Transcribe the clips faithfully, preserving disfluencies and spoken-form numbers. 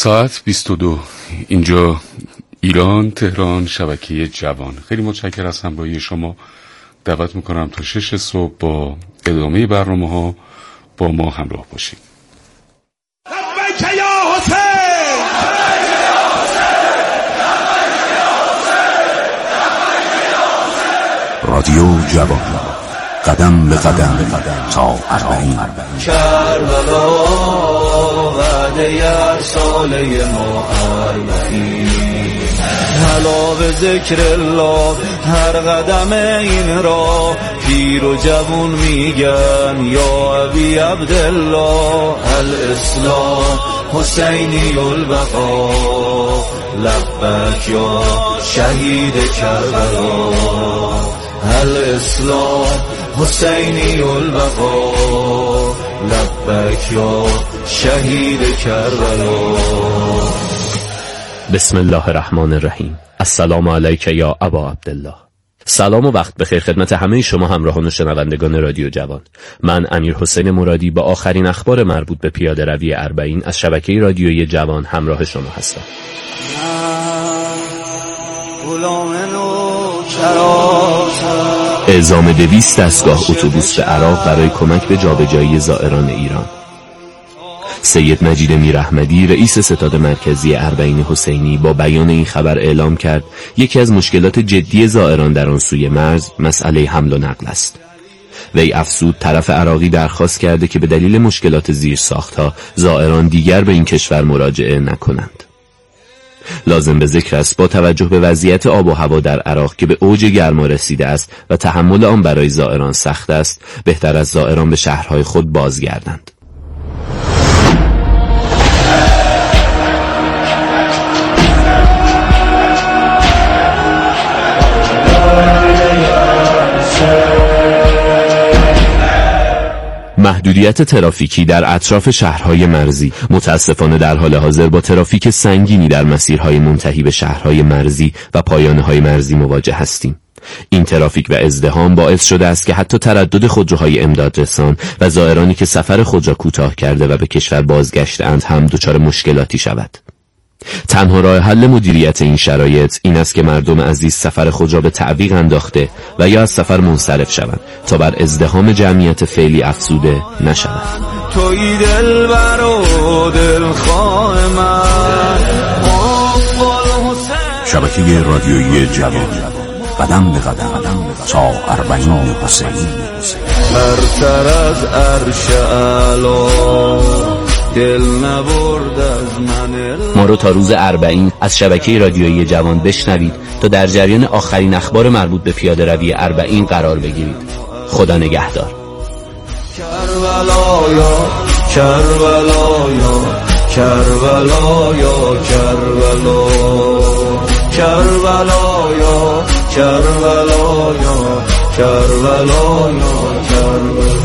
ساعت بیست و دو، اینجا ایران، تهران، شبکه جوان. خیلی متشکرم از همراهی شما. دعوت میکنم تا شش صبح با ادامه برنامه ها با ما همراه باشید. رادیو جوان، قدم به قدم تا اربعین. کربلا وعده ساله ما اربعین، حالا به ذکر الله هر قدم این را پیر و جوون میگن یا ابی عبدالله. الاسلام حسینی البقا، لبک یا شهید کربلا. الاسلام حسینی البقا، لبک یا شهید کربلا. بسم الله الرحمن الرحیم. السلام علیک یا ابا عبدالله. سلام و وقت بخیر خدمت همه شما همراهان و شنوندگان رادیو جوان. من امیر حسین مرادی با آخرین اخبار مربوط به پیاده روی اربعین از شبکه رادیویی جوان همراه شما هستم. اعزام دویست دستگاه اتوبوس به عراق برای کمک به جابجایی زائران ایران. سید مجید میراحمدی رئیس ستاد مرکزی اربعین حسینی با بیان این خبر اعلام کرد یکی از مشکلات جدی زائران در آن سوی مرز مسئله حمل و نقل است. وی افزود طرف عراقی درخواست کرده که به دلیل مشکلات زیرساخت‌ها زائران دیگر به این کشور مراجعه نکنند. لازم به ذکر است با توجه به وضعیت آب و هوا در عراق که به اوج گرما رسیده است و تحمل آن برای زائران سخت است، بهتر از زائران به شهرهای خود بازگردند. محدودیت ترافیکی در اطراف شهرهای مرزی. متاسفانه در حال حاضر با ترافیک سنگینی در مسیرهای منتهی به شهرهای مرزی و پایانه‌های مرزی مواجه هستیم. این ترافیک و ازدحام باعث شده است که حتی تردد خودروهای امدادرسان و زائرانی که سفر خود را کوتاه کرده و به کشور بازگشته‌اند هم دچار مشکلاتی شود. تنها راه حل مدیریت این شرایط این است که مردم عزیز سفر خود را به تعویق انداخته و یا از سفر منصرف شوند تا بر ازدحام جمعیت فعلی افزوده نشود. توی دلبر و دلخواه من. شبکه رادیویی جوان، قدم به قدم تا اربعین حسینی. برتر از عرش اعلی دل نبرد از من. ما رو تا روز اربعین از شبکه رادیویی جوان بشنوید تا در جریان آخرین اخبار مربوط به پیاده روی اربعین قرار بگیرید. خدا نگهدار. کربلا یا کربلا یا کربلا یا کربلا، کربلا یا کربلا یا کربلا یا کربلا.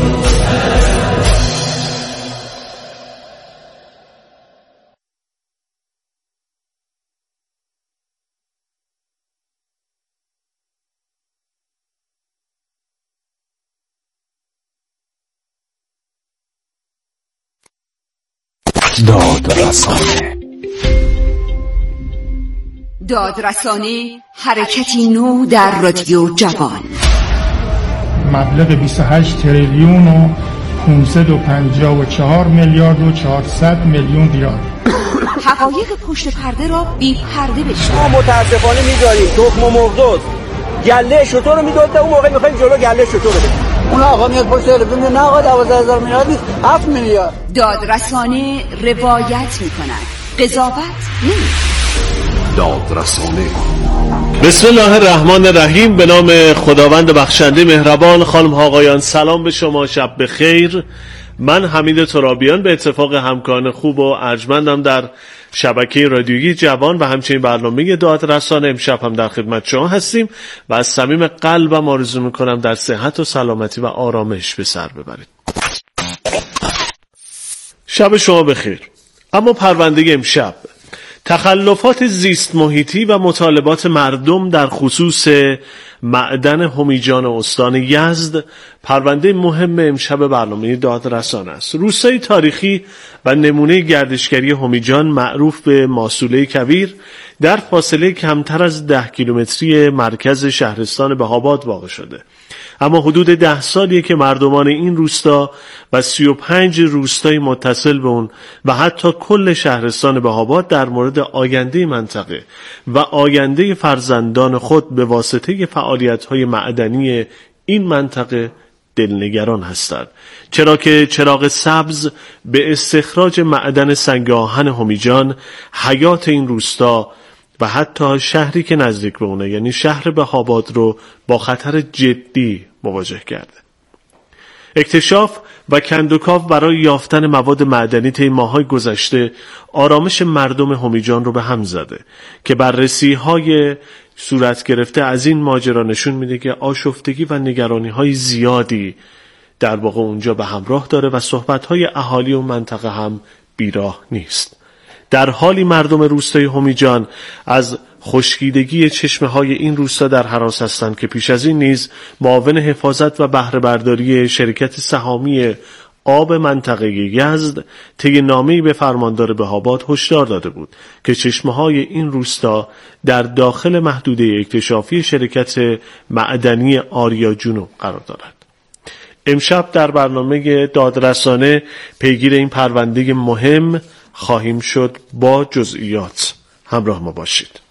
دادرسانه. دادرسانه حرکتی نو در رادیو جوان. مبلغ بیست و هشت تریلیون و پانصد و پنجاه و چهار میلیارد و چهارصد میلیون ریال. حقایق پشت پرده را بی پرده بشنوید. ما متاسفانه می‌داریم تخم و مرغ گله شطور رو میدوده، اون موقع می‌خوایم جلو گله شطور رو بدیم. اون آقا میاد پشت تلویزیون میگه نه آقا دوازده هزار میلیارد نیست، هفت میلیارد. دادرسانه روایت می‌کند، قضاوت نمی‌کند. دادرسانه. بسم الله الرحمن الرحیم. به نام خداوند بخشنده مهربان. خانم ها آقایان سلام به شما، شب بخیر. من حمید ترابیان به اتفاق همکاران خوب و ارجمندم در شبکه رادیویی جوان و همچنین برنامه دادرسانه امشب هم در خدمت شما هستیم و از صمیم قلبم آرزو میکنم در صحت و سلامتی و آرامش به سر ببرید. شب شما بخیر. اما پرونده امشب، تخلفات زیست محیطی و مطالبات مردم در خصوص معدن همیجان استان یزد پرونده مهم امشب برنامه دادرسان است. روستای تاریخی و نمونه گردشگری همیجان معروف به ماسوله کویر در فاصله کمتر از ده کیلومتری مرکز شهرستان بهاباد واقع شده. اما حدود ده سالیه که مردمان این روستا و سی و پنج روستای متصل به اون و حتی کل شهرستان بهاباد در مورد آینده منطقه و آینده فرزندان خود به واسطه فعالیت‌های معدنی این منطقه دلنگران هستند، چرا که چراغ سبز به استخراج معدن سنگ آهن همیجان حیات این روستا و حتی شهری که نزدیک به اونه یعنی شهر بهاباد رو با خطر جدی مواجه کرده. اکتشاف و کندوکاو برای یافتن مواد معدنی طی ماه‌های گذشته آرامش مردم همیجان رو به هم زده که بررسی‌های صورت گرفته از این ماجرا نشون میده که آشفتگی و نگرانی‌های زیادی در واقع اونجا به همراه داره و صحبت‌های اهالی و منطقه هم بیراه نیست. در حالی مردم روستای همیجان از خشکیدگی چشمه‌های این روستا در هراس هستند که پیش از این نیز معاون حفاظت و بهره برداری شرکت سهامی آب منطقه یزد طی نامه‌ای به فرماندار بهاباد هشدار داده بود که چشمه‌های این روستا در داخل محدوده اکتشافی شرکت معدنی آریا جنوب قرار دارد. امشب در برنامه دادرسانه پیگیر این پرونده مهم خواهیم شد. با جزئیات همراه ما باشید.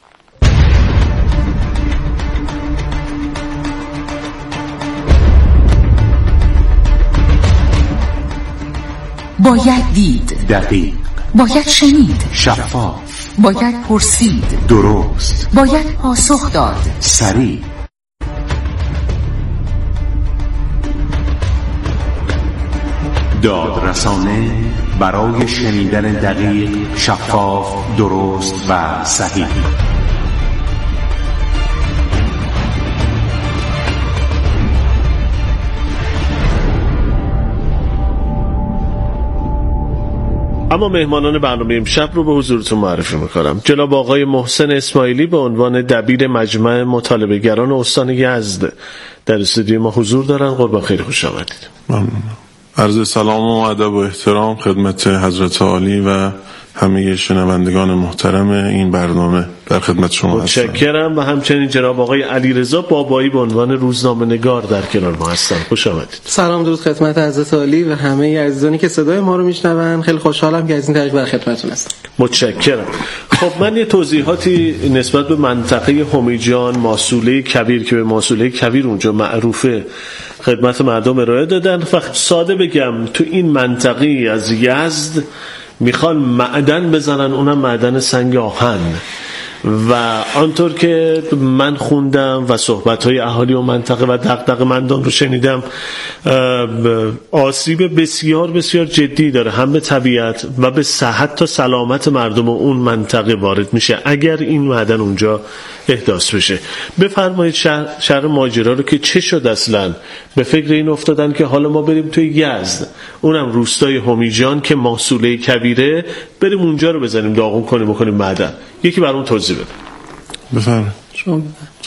باید دید، دقیق، باید شنید، شفاف، باید پرسید، درست، باید پاسخ داد، سریع. دادرسانه برای شنیدن دقیق، شفاف، درست و صحیح. اما مهمانان برنامه امشب رو به حضورتون معرفی میکنم. جناب آقای محسن اسماعیلی به عنوان دبیر مجمع مطالبه‌گران استان یزد در استودیو ما حضور دارن. قربان خیلی خوش آمدید. ممنونم. عرض سلام و ادب و احترام خدمت حضرت عالی و همه شنوندگان محترم این برنامه در خدمت شما هستم. متشکرم. و همچنین جناب آقای علیرضا بابایی به عنوان روزنامه‌نگار در کنار ما هستن. خوش آمدید. سلام درود خدمت حضرت عالی و همه عزیزانی که صدای ما رو میشنون. خیلی خوشحالم که از این طریق در خدمتتون هستم. متشکرم. خب من یه توضیحاتی نسبت به منطقه همیجان ماسوله کویر که به ماسوله کویر اونجا معروفه خدمت مردم ارائه دادن. فقط ساده بگم تو این منطقه از یزد میخوان معدن بزنن، اونم معدن سنگ آهن، و آنطور که من خوندم و صحبت‌های اهالی و منطقه و دغدغه مندان رو شنیدم آسیب بسیار بسیار جدی داره هم به طبیعت و به صحت تا سلامت مردم اون منطقه وارد میشه اگر این معدن اونجا احداث بشه. بفرمایید شهر, شهر ماجرا رو که چه شد اصلا به فکر این افتادن که حالا ما بریم توی یزد، اونم روستای همیجان که ماسوله کویره، بریم اونجا رو بزنیم داغون کنیم و کنیم معدن. یکی برام توضیح بده. بفرمایید. شما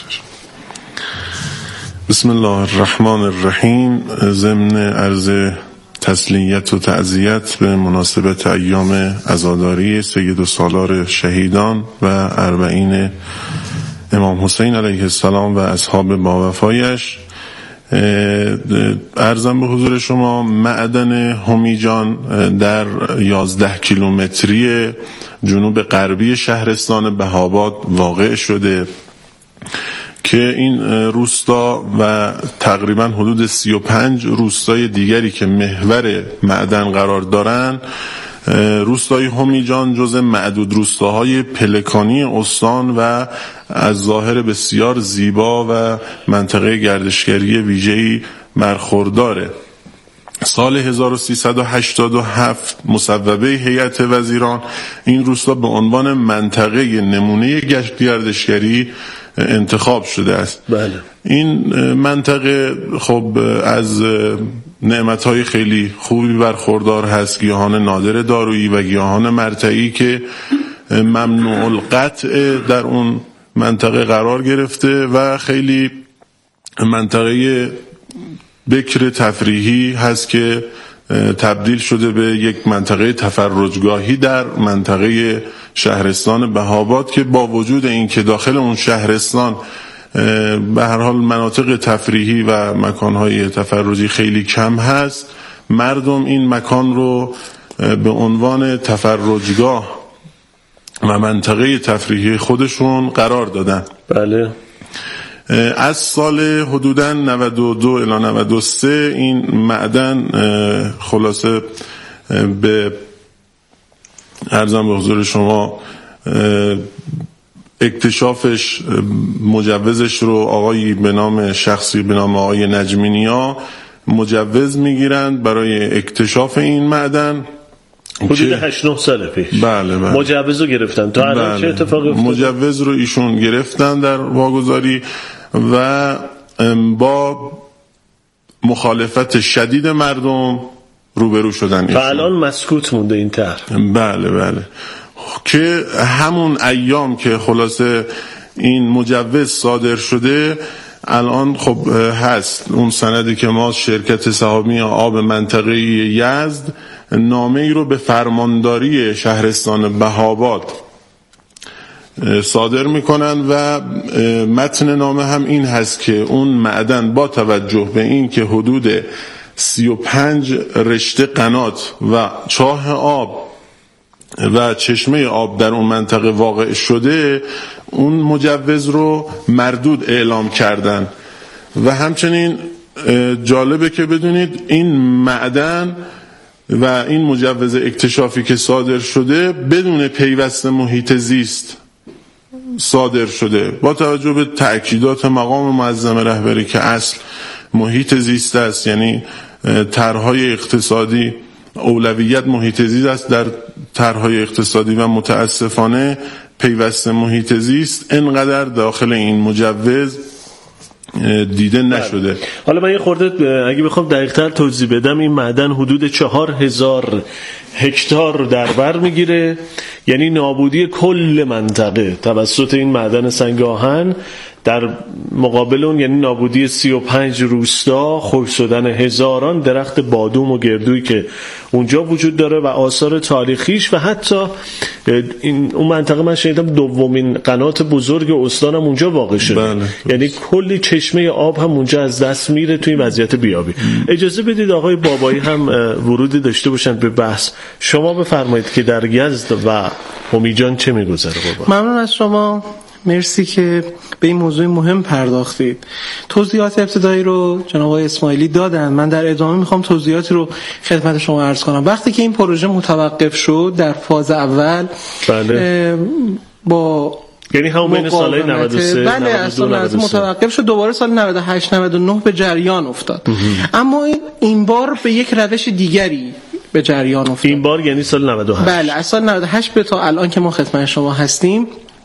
بسم الله الرحمن الرحیم. ضمن عرض تسلیت و تعزیت به مناسبت ایام عزاداری سید و سالار شهیدان و اربعین امام حسین علیه السلام و اصحاب باوفایش، عرضم به حضور شما معدن همیجان در یازده کیلومتری جنوب غربی شهرستان بهاباد واقع شده که این روستا و تقریبا حدود سی و پنج روستای دیگری که محور معدن قرار دارن، روستای همیجان جزء معدود روستاهای پلکانی استان و از ظاهر بسیار زیبا و منطقه گردشگری ویژه‌ای برخورداره. سال هزار و سیصد و هشتاد و هفت مصوبه هیئت وزیران این روستا به عنوان منطقه نمونه گردشگری انتخاب شده است. بله. این منطقه خب از نعمتهای خیلی خوبی برخوردار هست، گیاهان نادر دارویی و گیاهان مرتعی که ممنوع القطع در اون منطقه قرار گرفته و خیلی منطقه بکر تفریحی هست که تبدیل شده به یک منطقه تفرجگاهی در منطقه شهرستان بهاآباد که با وجود این که داخل اون شهرستان به هر حال مناطق تفریحی و مکانهای تفرجی خیلی کم هست، مردم این مکان رو به عنوان تفرجگاه و منطقه تفریحی خودشون قرار دادن. بله. از سال حدوداً نود و دو الی نود و سه این معدن خلاصه به عرضم به حضور شما اکتشافش مجوزش رو آقایی به نام شخصی به نام آقای نجمینیا مجوز میگیرند برای اکتشاف این معدن حدود هشت نه سال پیش. بله بله. مجوز رو گرفتن. تا الان بله. چه اتفاقی افتاد؟ مجوز رو ایشون گرفتن در واگذاری و با مخالفت شدید مردم روبرو شدن و الان مسکوت مونده این طرح. بله بله که همون ایام که خلاصه این مجوز صادر شده الان خب هست اون سندی که ما شرکت سهامی آب منطقه یزد نامه ای رو به فرمانداری شهرستان بهاآباد صادر میکنن و متن نامه هم این هست که اون معدن با توجه به این که حدود سی و پنج رشته قنات و چاه آب و چشمه آب در اون منطقه واقع شده اون مجوز رو مردود اعلام کردن و همچنین جالبه که بدونید این معدن و این مجوز اکتشافی که صادر شده بدون پیوست محیط زیست صادر شده با توجه به تأکیدات مقام معظم رهبری که اصل محیط زیست است، یعنی طرح‌های اقتصادی اولویت محیط زیست است در طرح‌های اقتصادی و متاسفانه پیوست محیط زیست انقدر داخل این مجوز دیده نشده. حالا من یه خورده اگه بخوام دقیق‌تر توضیح بدم این معدن حدود چهار هزار هکتار در بر میگیره، یعنی نابودی کل منطقه توسط این معدن سنگ آهن در مقابل اون یعنی نابودی سی و پنج روستا، خشک شدن هزاران درخت بادوم و گردویی که اونجا وجود داره و آثار تاریخیش و حتی این اون منطقه من شنیدم دومین قنات بزرگ استان هم اونجا واقع شده. بله. یعنی کلی چشمه آب هم اونجا از دست میره توی این وضعیت بیابی. اجازه بدید آقای بابایی هم ورودی داشته باشن به بحث. شما بفرمایید که در یزد و همیجان چه میگذره بابا؟ ممنون از شما، مرسی که به این موضوع مهم پرداختید. توضیحات ابتدایی رو جناب آقای اسماعیلی دادن، من در ادامه میخوام توضیحاتی رو خدمت شما عرض کنم. وقتی که این پروژه متوقف شد در فاز اول بله. با یعنی همون بین سالهای نود و سه بله اصلا از متوقف شد دوباره سال نود و هشت نود و نه به جریان افتاد. اما این بار به یک روش دیگری به جریان افتاد. این بار یعنی سال نود و هشت. بله از سال نود و هشت به تا الان که ما خدمت شما هستیم.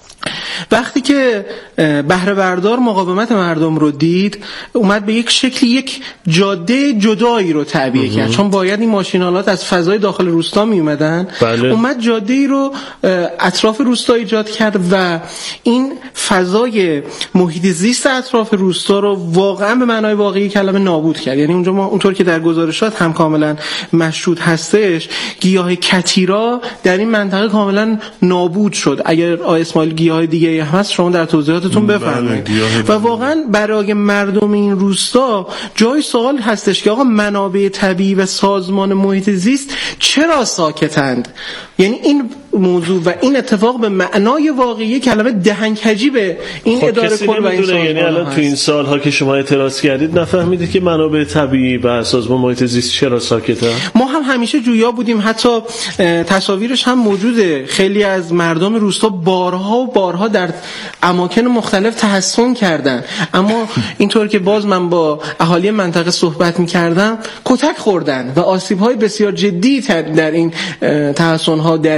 وقتی که بهره بردار مقاومت مردم رو دید اومد به یک شکلی یک جاده جدایی رو تعبیه کرد، چون باید این ماشینالات از فضای داخل روستا می اومدن. بله. اومد جاده‌ای رو اطراف روستا ایجاد کرد و این فضای محیط زیست اطراف روستا رو واقعا به معنای واقعی کلمه نابود کرد. یعنی اونجا ما اونطور که در گزارشات هم کاملا مشهود هستش گیاه کتیرا در این منطقه کاملا نابود شد. اگر آقای اسماعیل گیاه دیگه هم هست شما در توضیحاتتون بفرمایید. و واقعا برای مردم این روستا جای سوال هستش که آقا منابع طبیعی و سازمان محیط زیست چرا ساکتند؟ یعنی این موضوع و این اتفاق به معنای واقعی کلمه دهنکجی به این خب اداره کل و این سازمان یعنی الان تو این سالها که شما اعتراض کردید نفهمیدید که منابع طبیعی و سازمان محیط زیست چرا ساکته؟ ما هم همیشه جویا بودیم، حتی تصاویرش هم موجوده. خیلی از مردم روستا بارها و بارها در اماکن مختلف تحصن کردن، اما اینطور که باز من با اهالی منطقه صحبت می‌کردم کتک خوردن و آسیب‌های بسیار جدی در این تحصن‌ها درگیری‌ها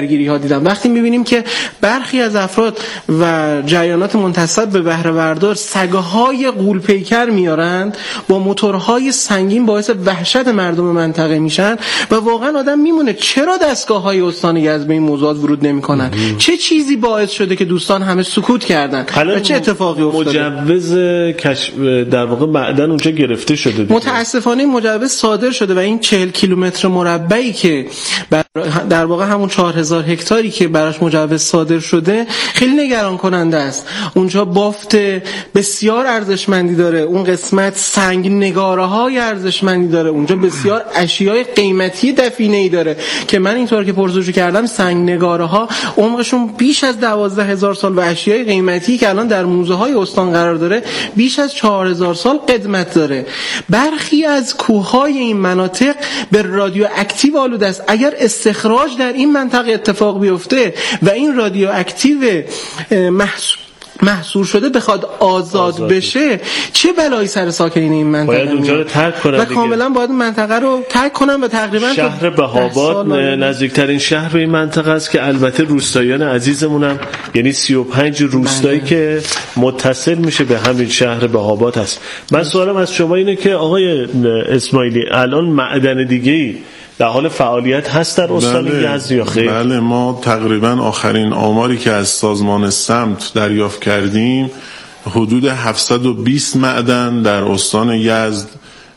دیدم. وقتی میبینیم که برخی از افراد و جریانات منتسب به بهره بردار سگهای غول پیکر میارند با موتورهای سنگین باعث وحشت مردم منطقه میشن و واقعا آدم میمونه چرا دستگاه‌های استان یزد به این موضوعات ورود نمیکنن؟ چه چیزی باعث شده که دوستان همه سکوت کردن و چه اتفاقی افتاده؟ مجوز کشف در واقع معدن اونجا گرفته شده دیگه. متاسفانه مجوز صادر شده و این چهل کیلومتر مربعی که در واقع همون چهار هزار هکتاری که براش مجوز صادر شده خیلی نگران کننده است. اونجا بافت بسیار ارزشمندی داره، اون قسمت سنگ نگاره های ارزشمندی داره، اونجا بسیار اشیای قیمتی دفینه‌ای داره که من اینطور که پرسجو کردم سنگ نگاره ها عمقشون بیش از دوازده هزار سال و اشیای قیمتی که الان در موزه های استان قرار داره بیش از چهار هزار سال قدمت داره. برخی از کوههای این مناطق به رادیواکتیو آلوده است. اگر استخراج در این منطقه اتفاق بیفته و این رادیواکتیو محسوب محصور شده بخواد آزاد, آزاد بشه چه بلایی سر ساکنین این منطقه باید اونجا رو ترک کنن و کاملا باید منطقه رو ترک کنن و تقریبا شهر بهاباد نزدیکترین شهر به این منطقه است که البته روستاییان عزیزمونم یعنی سی و پنج روستایی بله. که متصل میشه به همین شهر بهاباد است. من سوالم از شما اینه که آقای اسماعیلی الان معدن دیگه‌ای در حال فعالیت هست در استان بله، یزد یا خیر؟ بله ما تقریبا آخرین آماری که از سازمان سمت دریافت کردیم حدود هفتصد و بیست معدن در استان یزد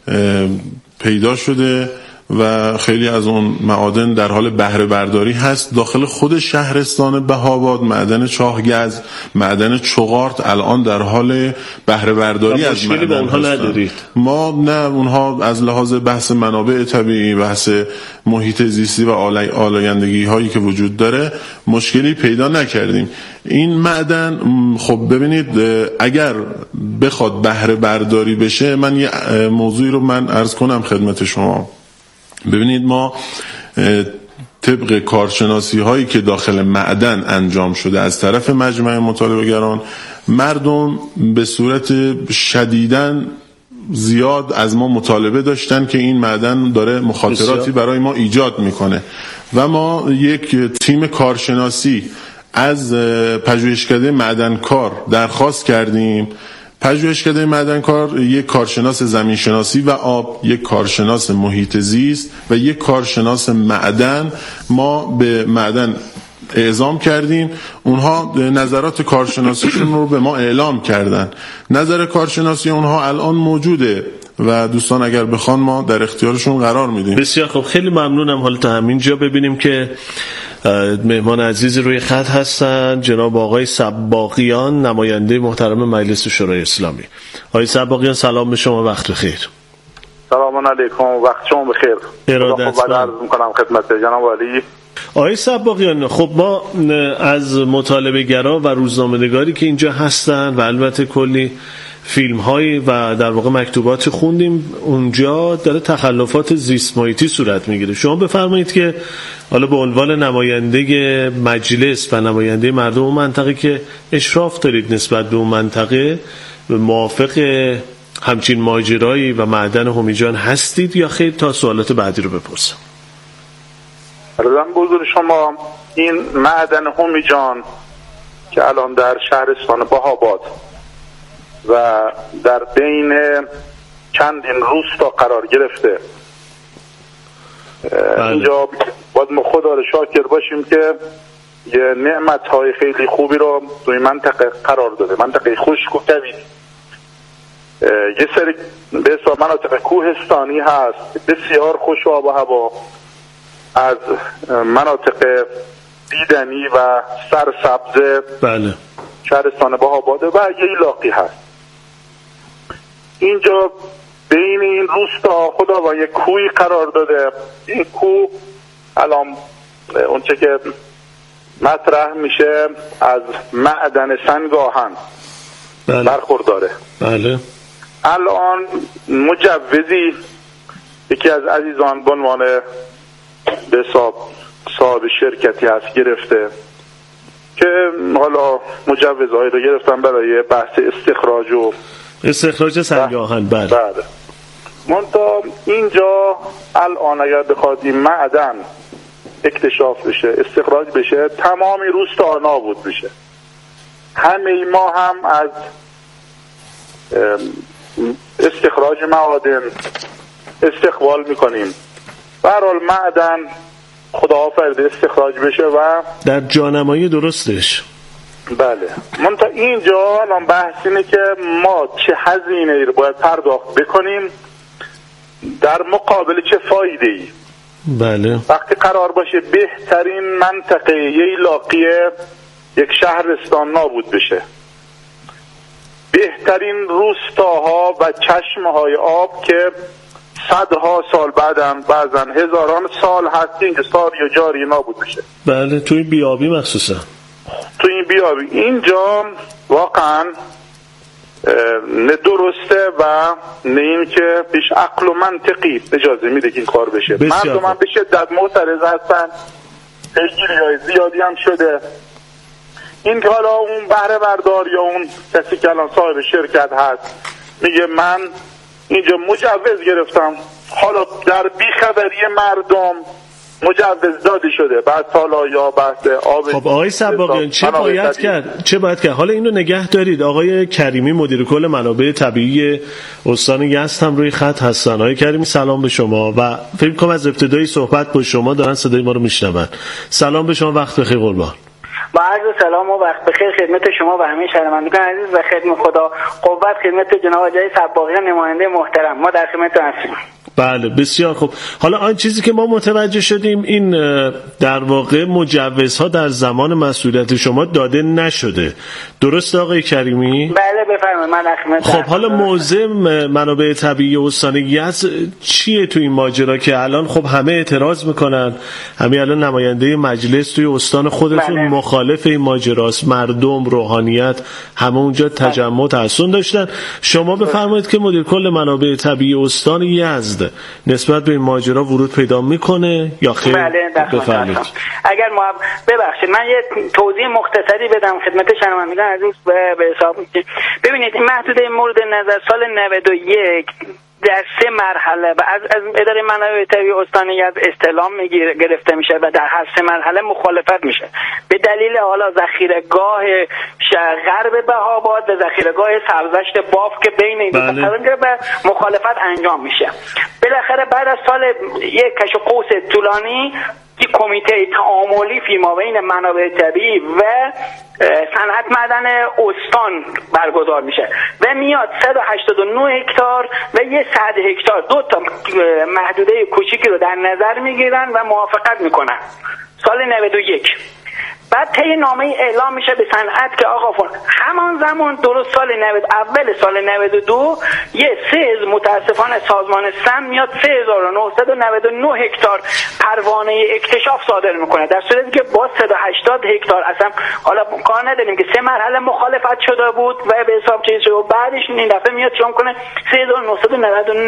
پیدا شده و خیلی از اون معادن در حال بهره برداری هست. داخل خود شهرستان بهاباد معدن چاهگز، معدن چغارت الان در حال بهره برداری از معدن اونها ندارید؟ ما نه، اونها از لحاظ بحث منابع طبیعی، بحث محیط زیستی و آلایندگی هایی که وجود داره مشکلی پیدا نکردیم. این معدن خب ببینید اگر بخواد بهره برداری بشه، من یه موضوعی رو من عرض کنم خدمت شما. ببینید ما طبق کارشناسی هایی که داخل معدن انجام شده از طرف مجمع مطالبه‌گران، مردم به صورت شدیداً زیاد از ما مطالبه داشتن که این معدن داره مخاطراتی برای ما ایجاد میکنه و ما یک تیم کارشناسی از پژوهشکده معدنکار درخواست کردیم. پژوهشکده معدنکار یک کارشناس زمینشناسی و آب، یک کارشناس محیط زیست و یک کارشناس معدن ما به معدن اعزام کردیم. اونها نظرات کارشناسیشون رو به ما اعلام کردن. نظر کارشناسی اونها الان موجوده و دوستان اگر بخوان ما در اختیارشون قرار میدیم. بسیار خب، خیلی ممنونم. حالا تا همینجا ببینیم که مهمان عزیز روی خط هستن، جناب آقای سباقیان، نماینده محترم مجلس شورای اسلامی. آقای سباقیان سلام به شما، وقت بخیر. سلام علیکم، وقت شما بخیر. ارادتمند. عرض می‌کنم خدمت جناب عالی. آقای سباقیان، خب ما از مطالبه گرا و روزنامه‌نگاری که اینجا هستن و البته کلی فیلم هایی و در واقع مکتوبات خوندیم، اونجا داره تخلفات زیست محیطی صورت میگیره. شما بفرمایید که حالا به عنوان نماینده مجلس و نماینده مردم اون منطقه که اشراف دارید نسبت به اون منطقه، موافق همچین ماجرایی و معدن همیجان هستید یا خیر؟ تا سوالات بعدی رو بپرسم. عرضم بزرگ شما، این معدن همیجان که الان در شهرستان بهاباد و در بین چندین روستا قرار گرفته، بله. اینجا باید ما خدا رو شاکر باشیم که یه نعمت‌های خیلی خوبی رو توی منطقه قرار داده، منطقه خشک و کویر. یه سری به حساب مناطق کوهستانی هست بسیار خوش آب و هوا، از مناطق دیدنی و سرسبز بله. شهرستان بهاباد و یه علاقی هست. اینجا بین این روستا خداوند یک کوهی قرار داده. این کوه الان اونچه که مطرح میشه از معدن سنگ آهن بله. برخورداره. بله. الان مجوزی یکی از عزیزان به عنوان به حساب صاحب شرکتی هست گرفته که حالا مجوزهایی رو گرفتن برای بحث استخراج و استخراج سنگ آهن. بله. منتها اینجا الان اگر بخواد این معدن اکتشاف بشه، استخراج بشه، تمامی روستا نابود بشه. همه ما هم از استخراج معادن استقبال میکنیم. به هر حال معدن خدا آفریده استخراج بشه و در جانمایی درستش. بله. من تا اینجا الان بحث اینه که ما چه هزینه‌ای رو باید پرداخت بکنیم در مقابل چه فایده ای. بله. وقتی قرار باشه بهترین منطقه ییلاقی یک شهرستان نابود بشه، بهترین روستاها و چشمهای آب که صدها سال بعدم بعضن هزاران سال هستین که ساری و جاری نابود بشه. بله، توی بیابی مخصوصا. تو این بیابی اینجا واقعا نه درسته و نه این که پیش عقل و منطقی اجازه میده که این کار بشه. مردم هم به شدت معترض هستن، پیگیری های زیادی هم شده. این که حالا اون بهره بردار یا اون کسی که الان صاحب شرکت هست میگه من اینجا مجوز گرفتم، حالا در بیخبری مردم مجوز داده شده، بعد حالا یا بحث آب. خب آقای سباقیان چه باید کرد؟ چه باید کرد؟ حالا اینو نگه دارید. آقای کریمی مدیر کل منابع طبیعی استان یزد هم روی خط هستن. آقای کریمی سلام به شما و فکر کنم از ابتدای صحبت با شما دارن صدای ما رو میشنون. سلام به شما، وقت بخیر قربان. با عرض سلام و وقت بخیر خدمت شما و همه شنوندگان عزیز و خدمت خدا قوت خدمت جناب آقای سباقیان نماینده محترم. ما در خدمت هستیم. بله بسیار خوب. حالا آن چیزی که ما متوجه شدیم این در واقع مجوزها در زمان مسئولیت شما داده نشده، درست آقای کریمی؟ بله بفرمایید من در خدمت. خب حالا موضع منابع طبیعی استان یزد چیه تو این ماجرا که الان خب همه اعتراض میکنن؟ همین الان نماینده مجلس توی استان خودتون بله. مخالف این ماجراست، مردم، روحانیت همه اونجا تجمع تحسن داشتن. شما بفرمایید که مدیر کل منابع طبیعی استان یزد نسبت به این ماجرا ورود پیدا میکنه یا خیر؟ بله بفرمایید. اگر ما ببخشید من یه توضیح مختصری بدم خدمت شنوندگان عزیز به حساب. ببینید این محدوده مورد نظر سال نود و یک در سه مرحله و از از اداره منابع طبیعی استان یزد استعلام میگیره گرفته میشه و در هر سه مرحله مخالفت میشه به دلیل حالا ذخیره‌گاه غرب بهاباد و ذخیره‌گاه سرزشت باف که بین این دو تا و مخالفت انجام میشه. بالاخره بعد از سال یک کش قوس طولانی یک کمیته تعاملی فیما بین منابع طبیعی و صنعت معدن استان برگزار میشه و میاد صد و هشتاد و نه هکتار و یه صد هکتار دو تا محدوده کوچیکی رو در نظر میگیرن و موافقت میکنن سال نود و یک. بعد طی نامه اعلام میشه به صنعت که آقا فون همان زمان درست سال نود اول سال نود و دو یه سه متاسفانه سازمان سم میاد سه هزار و نهصد و نود و نه هکتار پروانه اکتشاف صادر میکنه در صورتی که با صد و هشتاد هکتار اصلا حالا کار نداریم که سه مرحله مخالفت شده بود و به حساب چیز و بعدش این دفعه میاد چون کنه سه هزار و نهصد و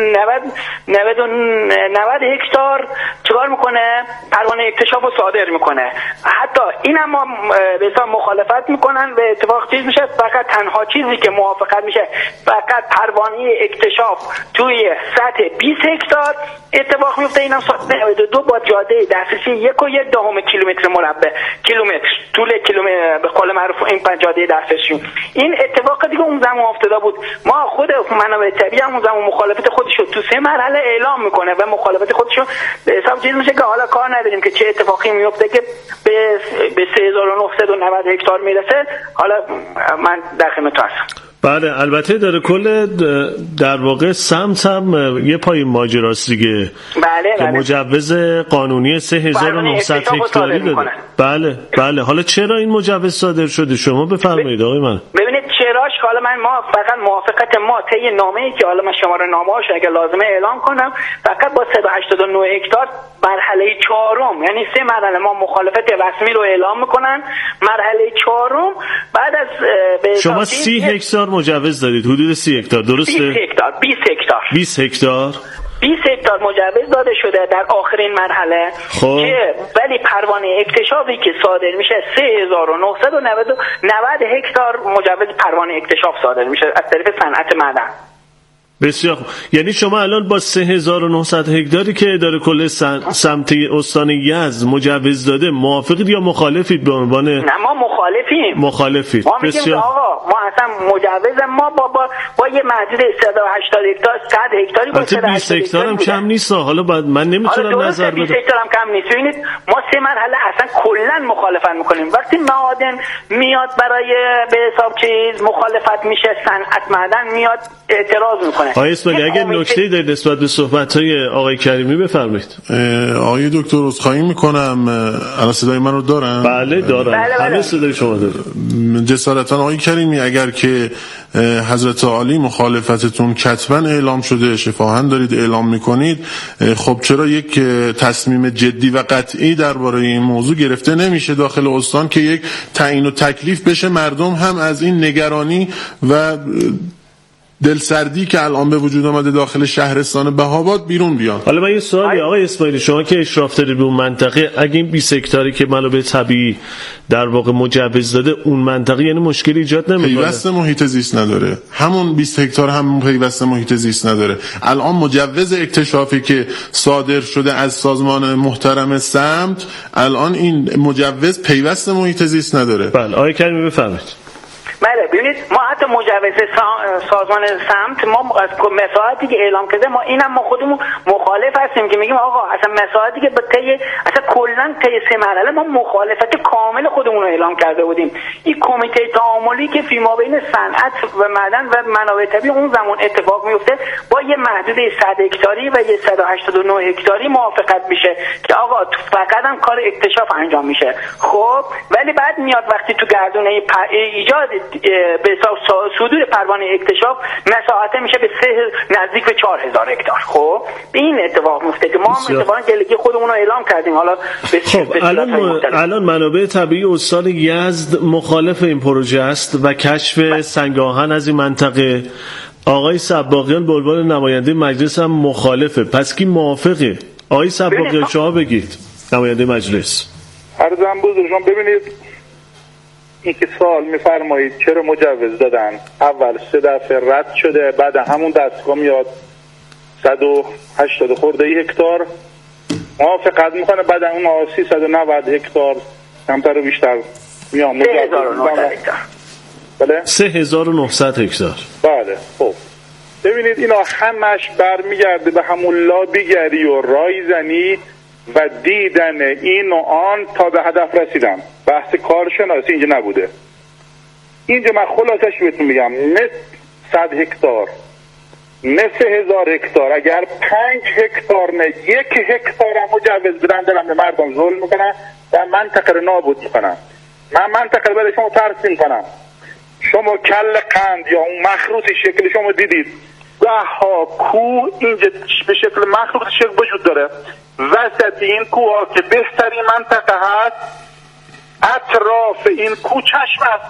نود هکتار چیکار میکنه پروانه اکتشاف رو صادر میکنه. حتی اینم ما به حساب مخالفت میکنن و اتفاق چیز میشه فقط تنها چیزی که موافقت میشه فقط پروانه اکتشاف توی سطح بیست هکتار اتفاق میفته. اینم سال نود و دو با جاده دسترسی یک و یک دهم کیلومتر مربع کیلومتر طول کیلومتر به قول معروف این جاده دسترسی این اتفاق دیگه اون زمان افتاده بود. ما خود منابع طبیعی هم اون زمان مخالفت خودش رو تو سه مرحله اعلام میکنه و مخالفت خودش رو به حساب چیز میشه که حالا کار نداریم که چه اتفاقی میفته که به به سه هزار و نهصد و نود هکتار میرسه. حالا من در خدمت هستم. بله البته داره کل در واقع سمت هم یه پای ماجراست دیگه. بله که بله. مجوز قانونی سه هزار و نهصد هکتاری داره. بله بله. حالا چرا این مجوز صادر شده شما بفرمایید آقای من. ببینید چراش حالا من ما فقط موافقت ما طی نامه‌ای که حالا من شماره نامه‌اش اگه لازمه اعلام کنم فقط با صد و هشتاد و نه هکتار مرحله چهارم یعنی سه مرحله ما مخالفت رسمی رو اعلام میکنن. مرحله چهارم بعد از شما سی هکتار مجوز دارید حدود سی هکتار درسته؟ بیست هکتار بیست هکتار بیست هکتار بیست هکتار مجوز داده شده در آخرین مرحله خب. که ولی پروانه اکتشافی که صادر میشه سه هزار و نهصد و نود هکتار مجوز پروانه اکتشاف صادر میشه از طریق صنعت معدن. بسیار خوب. یعنی شما الان با سه هزار و نهصد هکتاری که اداره کل سمت استان یزد مجوز داده موافقید یا مخالفید؟ به عنوان نه ما مخالفیم. مخالفید. ما میگیم آقا ما اصلا مجوز ما با با, با یه محدود صد و هشتاد هکتار صد هکتاری با صد و بیست هکتار هم کم نیست. حالا بعد من نمیتونم نظر بدم. بیست هکتار هم کم نیست. ببینید ما سه مرحله اصلا کلا مخالفت میکنیم. وقتی معادن میاد برای به حساب چیز مخالفت میشه، صنعت معدن میاد اعتراض میکنه. آقای اسماعیلی اگه نکته‌ای در نسبت به صحبت‌های آقای کریمی بفرمایید. آقای دکتر عذرخواهی میکنم، الان صدای من رو دارن؟ بله دارن. بله بله. همه صدای شما دارن. جسارتاً آقای کریمی اگر که حضرت عالی مخالفتتون کتباً اعلام شده، شفاهاً دارید اعلام میکنید، خب چرا یک تصمیم جدی و قطعی درباره این موضوع گرفته نمیشه داخل استان که یک تعیین و تکلیف بشه، مردم هم از این نگرانی و دلسردی که الان به وجود آمده داخل شهرستان بهاباد بیرون بیان؟ حالا من یه سوالی آقای اسماعیلی، شما که اشراف دارید به اون منطقه، اگه این بیست هکتاری که منابع طبیعی در واقع مجوز داده اون منطقه، یعنی مشکلی ایجاد نمیکنه؟ پیوست محیط زیست نداره. همون بیست هکتار هم پیوست محیط زیست نداره. الان مجوز اکتشافی که صادر شده از سازمان محترم سمت، الان این مجوز پیوست محیط زیست نداره. بله آقای کریمی بفرمایید. بله ببینید ما حتی مجوز سازمان سمت ما از مساحتی که اعلام کرده ما اینم ما خودمون مخالف هستیم که میگیم آقا اصلا مساحتی که به طی اصلا کلا طی سه مرحله ما مخالفت کامل خودمون رو اعلام کرده بودیم. این کمیته تعاملی که فیما بین صنعت و معدن و منابع طبیعی اون زمان اتفاق میفته با یه محدوده صد هکتاری و یه صد و هشتاد و نه هکتاری موافقت میشه که آقا فقط هم کار اکتشاف انجام میشه. خب ولی بعد میاد وقتی تو گردونه ایجاد به حساب صدور پروانه اکتشاف مساحت میشه به سه نزدیک به چهار هزار هکتار. خب این اتفاق میفته که ما هم اتفاقا دلگی خودمون رو اعلام کردیم. حالا خب الان الان منابع طبیعی استان یزد مخالف این پروژه است و کشف سنگ آهن از این منطقه. آقای سباقیان به عنوان نماینده مجلس هم مخالفه. پس کی موافقه؟ آقای سباقیان شما بگید، نماینده مجلس. عرضم بزرگان ببینید این که سوال میفرمایید چرا مجوز دادن، اول سه دفعه رد شده، بعد همون دستگاه میاد صد و هشتاد خورده هکتار موافقت میکنه، بعد اون سیصد و نود هکتار کمتر و بیشتر میام مجوز هکتار. بله سه هزار و نهصد هکتار. بله خب ببینید اینا همش برمیگرده به همون لابیگری و رایزنی و دیدن این و آن تا به هدف رسیدن. بحث کارشناسی اینجا نبوده. اینجا من خلاصش بهتون میگم، نه صد هکتار نه سه هزار هکتار، اگر پنج هکتار نه یک هکتار هم مجوز بدن دارن به مردم ظلم میکنن و منطقه رو نابود میکنن. من منطقه رو برای شما ترسیم کنم. شما کل قند یا اون مخروط شکل شما دیدید، ده ها کوه اینجا به شکل مخروط شکل وجود داره. وسط این کوه ها که بهترین منطقه هست، اطراف این کوه چشم است.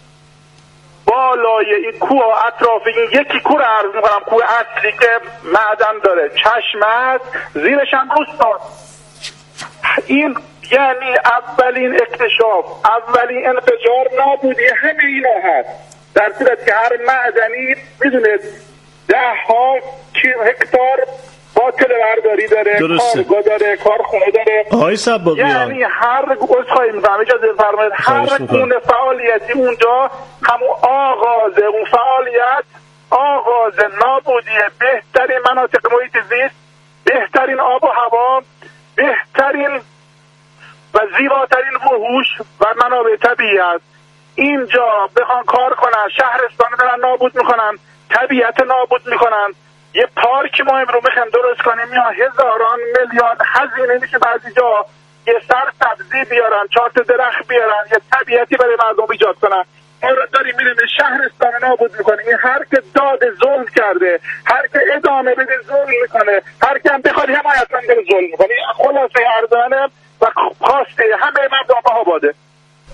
بالای این کوه ها اطراف این یکی کوه رو عرض میکنم، کوه اصلی که معدن داره چشم است، زیرش هم روستاست. این یعنی اولین اکتشاف، اولین انفجار، نابودی همه اینا هست. در صورت که هر معدنی میدونید ده ها هکتار باطل برداری داره، کارگاه داره، کارخونه داره. آقای سباقیان یعنی هر عذرخواهی می‌کنم اجازه فرمایید، هر گونه فعالیتی اونجا همون آغاز اون فعالیت آغاز نابودی بهترین مناطق محیط زیست، بهترین آب و هوا، بهترین و زیباترین وحوش و منابع طبیعی است. اینجا بخوان کار کنن، شهرستان دارن نابود میکنن، طبیعت نابود میکنن. یه پارک مهم رو میخوان درست کنیم یا هزاران میلیارد هزینه میشه بعضی جا یه سرسبزی بیارن، چهار تا درخت بیارن، یه طبیعتی برای مردم ایجاد کنن. ما داریم میریم شهرستان نابود میکنیم. این هر که داد ظلم کرده، هر که ادامه بده ظلم میکنه، هر که هم بخواد حمایت کنه ظلم میکنه. خلاصه ارزانه و خواسته همه مردم بهاباده.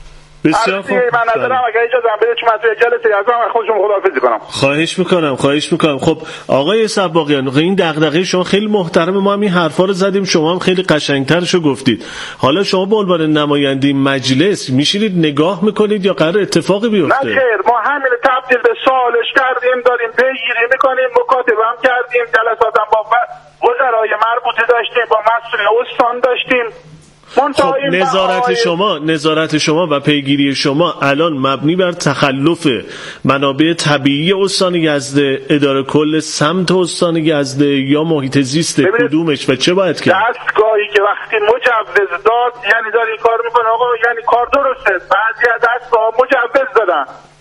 بسیار خوب. من ندارم اگه اجازه بده چون من توی جلسه ازم خودشون خداحافظی کنم. خواهش میکنم خواهش میکنم. خب آقای سباقیان، این دغدغه شما خیلی محترمه، ما هم این حرفا رو زدیم، شما هم خیلی قشنگترشو گفتید. حالا شما به عنوان نماینده مجلس میشینید نگاه میکنید یا قرار اتفاقی بیفته؟ نه خیر، ما همین تبدیل به سوالش کردیم، داریم پیگیری میکنیم، مکاتبه هم کردیم، جلسات هم با وزرای مربوطه داشتیم، با مسئولین استان داشتیم. خب نظارت شما نظارت شما و پیگیری شما الان مبنی بر تخلف منابع طبیعی استان یزد، اداره کل سمت استان یزد یا محیط زیست، کدومش و چه باید کرد؟ دستگاهی که وقتی مجوز داد یعنی داره این کار میکنه آقا، یعنی کار درسته. بعضی از دستگاه مجوز دادن،